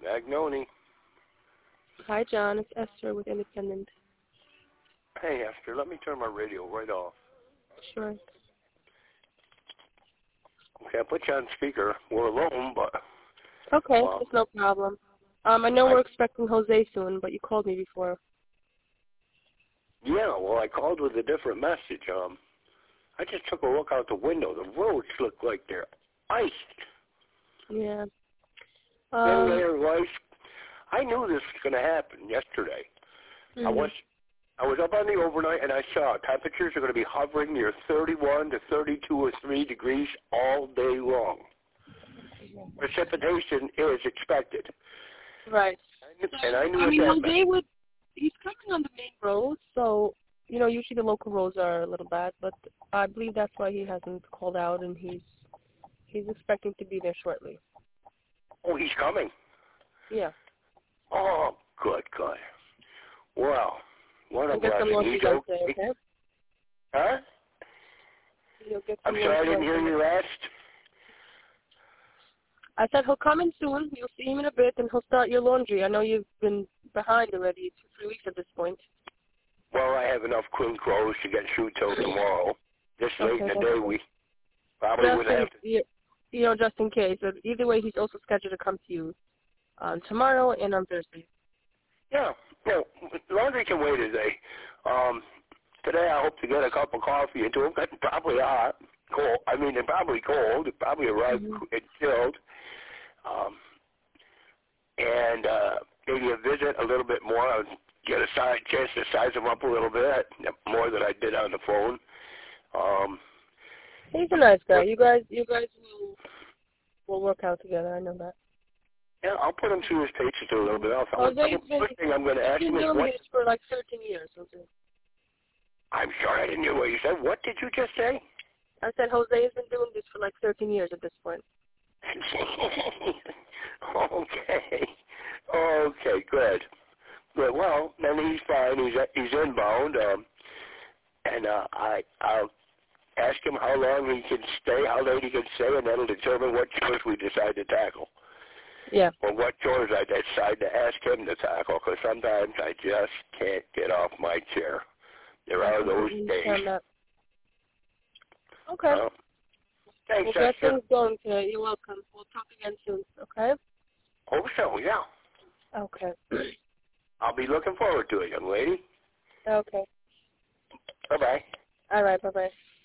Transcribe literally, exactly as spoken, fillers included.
Magnoni. Hi, John. It's Esther with Independent. Hey, Esther, let me turn my radio right off. Sure. Okay, I'll put you on speaker. We're alone, but... Okay, well, it's no problem. Um, I know I, we're expecting Jose soon, but you called me before. Yeah, well, I called with a different message. Um, I just took a look out the window. The roads look like they're iced. Yeah. Um, Um, ice. I knew this was going to happen yesterday. mm-hmm. I was I was up on the overnight, and I saw temperatures are going to be hovering near thirty-one to thirty-two or three degrees all day long. Precipitation is expected. Right. And I knew I what mean, that Jose meant. would, he's coming on the main road, so, you know, usually the local roads are a little bad, but I believe that's why he hasn't called out, and he's he's expecting to be there shortly. Oh, he's coming. Yeah. Oh, good, good. Well, what a You'll get some blessing. lunch He's again okay. today, okay? Huh? You'll get I'm some sorry, I lunch didn't again hear today. you last. I said he'll come in soon. You'll see him in a bit, and he'll start your laundry. I know you've been behind already two, three weeks at this point. Well, I have enough clean clothes to get through till tomorrow. This late Okay, in the that's day, good. we probably Just would in, have to. you you know, just in case. But either way, he's also scheduled to come to you on tomorrow and on Thursday. Yeah, no, laundry can wait a day. Um, today I hope to get a cup of coffee into them. Probably hot, cold. I mean, they're probably cold. They probably arrived Mm-hmm. and chilled. Um, and uh, maybe a visit a little bit more. I'll get a size, chance to size them up a little bit more than I did on the phone. Um, He's a nice guy. but, You guys, you guys will will work out together. I know that. yeah, I'll put them through his paces a little bit. I'll, Well, I'm, they've I'm, been first thing I'm going to ask he's him been is doing what. this for like thirteen years. Jose. I'm sorry I didn't hear what you said. What did you just say? I said Jose has been doing this for like thirteen years at this point. okay. Okay, good. Good. Well, then he's fine. He's he's inbound. Um, and uh, I I'll ask him how long he can stay, how late he can stay, and that'll determine what chores we decide to tackle. Yeah. Or what chores I decide to ask him to tackle, because sometimes I just can't get off my chair. There I are those completely days. understand that. Okay. Uh, thanks, We'll get Esther. things going today. You're welcome. We'll talk again soon. Okay. Hope so, yeah. Okay. I'll be looking forward to it, young lady. Okay. Bye-bye. All right. Bye bye.